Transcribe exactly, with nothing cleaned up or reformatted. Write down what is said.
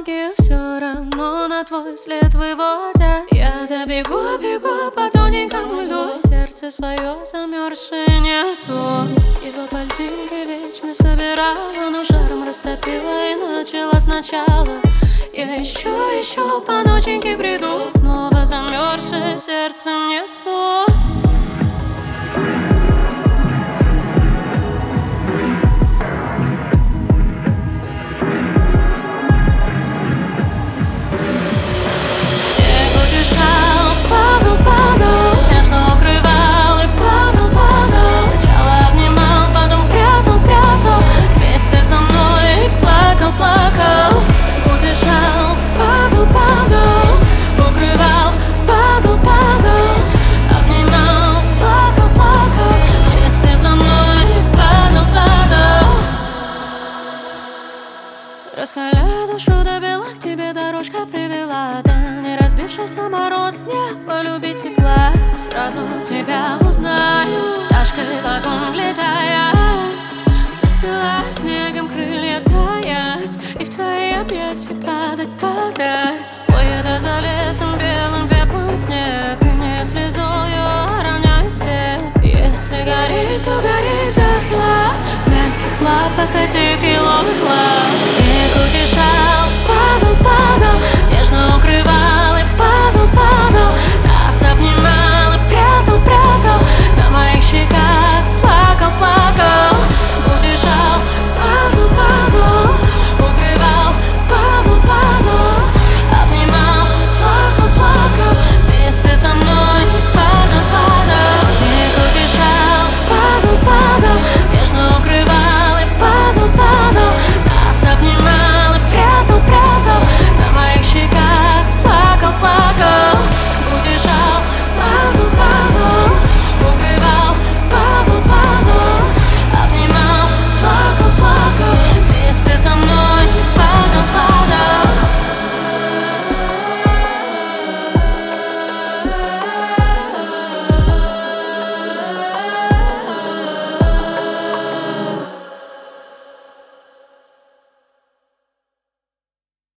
ноги все равно на твой след выводят. Я добегу, бегу по тоненькому льду, сердце свое замерзшее несу. Его пальтинки вечно собирала, но жаром растопила и начала сначала. Я еще, еще по ноченьке приду, снова замерзшее сердцем несу. Раскаляя душу до бела, к тебе дорожка привела. Да не разбившийся мороз, не полюбить тепла. Сразу тебя узнаю, пташкой в огонь влетая, застила снегом крылья таять и в твои объятия падать, падать. Ой, это за лесом белым пеплом снег, и не слезою равняю след. Если горит, то горит дотла в мягких лапах этих еловых лап. Снег утешал